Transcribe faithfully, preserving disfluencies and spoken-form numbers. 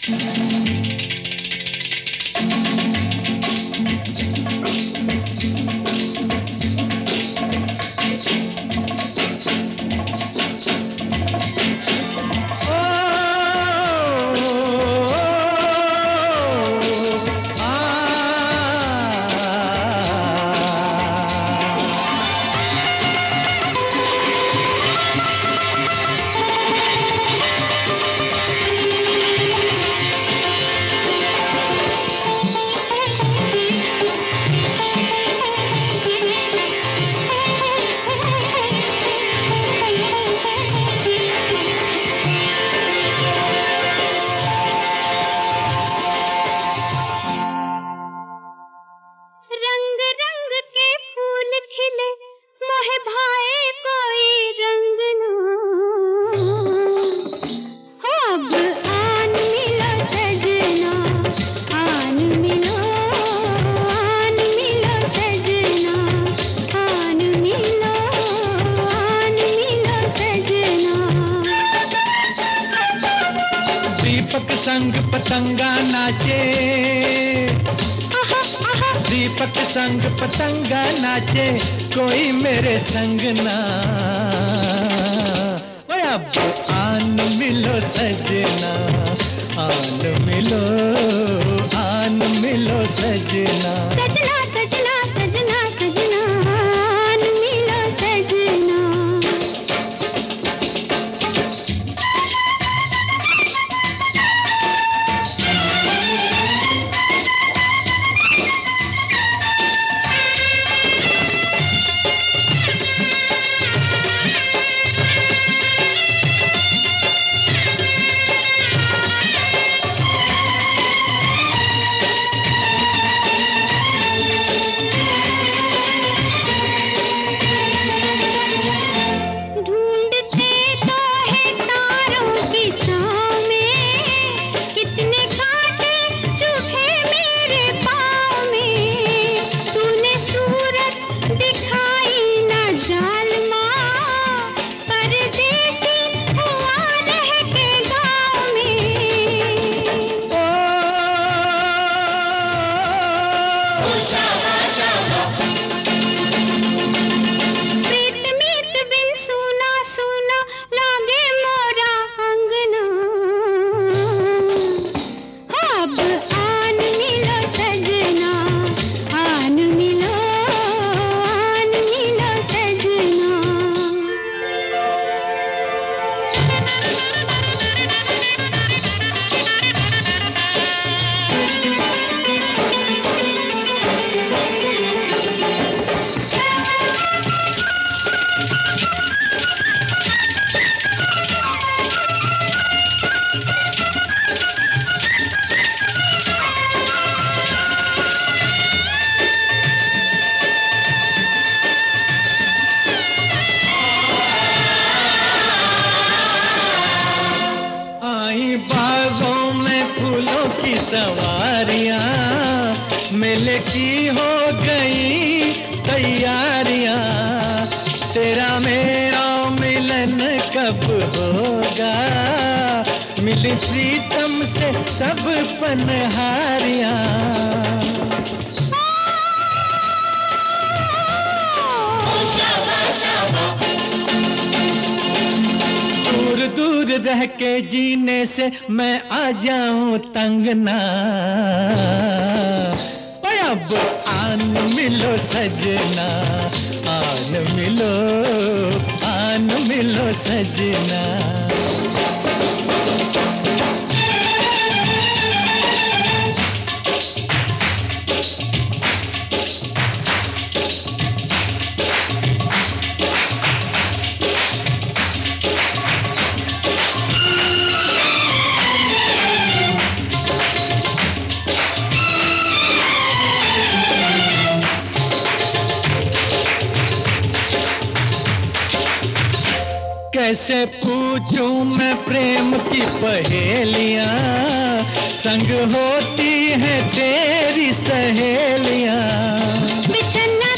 दीपक संग पतंगा नाचे, दीपक संग पतंगा नाचे, कोई मेरे संग ना। ओए अब आन मिलो सजना, आन मिलो, आन मिलो सजना। सजना सजना सजना सजना, आन मिलो सजना। बागों में फूलों की सवारियां, मेले की हो गई तैयारियां। तेरा मेरा मिलन कब होगा, मिली प्रीतम से सब पनहारियां। दूर दूर रह के जीने से मैं आ जाऊं तंग ना। अब आन मिलो सजना, आन मिलो, आन मिलो सजना। कैसे पूछूं मैं प्रेम की पहेलियां, संग होती हैं तेरी सहेलियां। बिछन्ना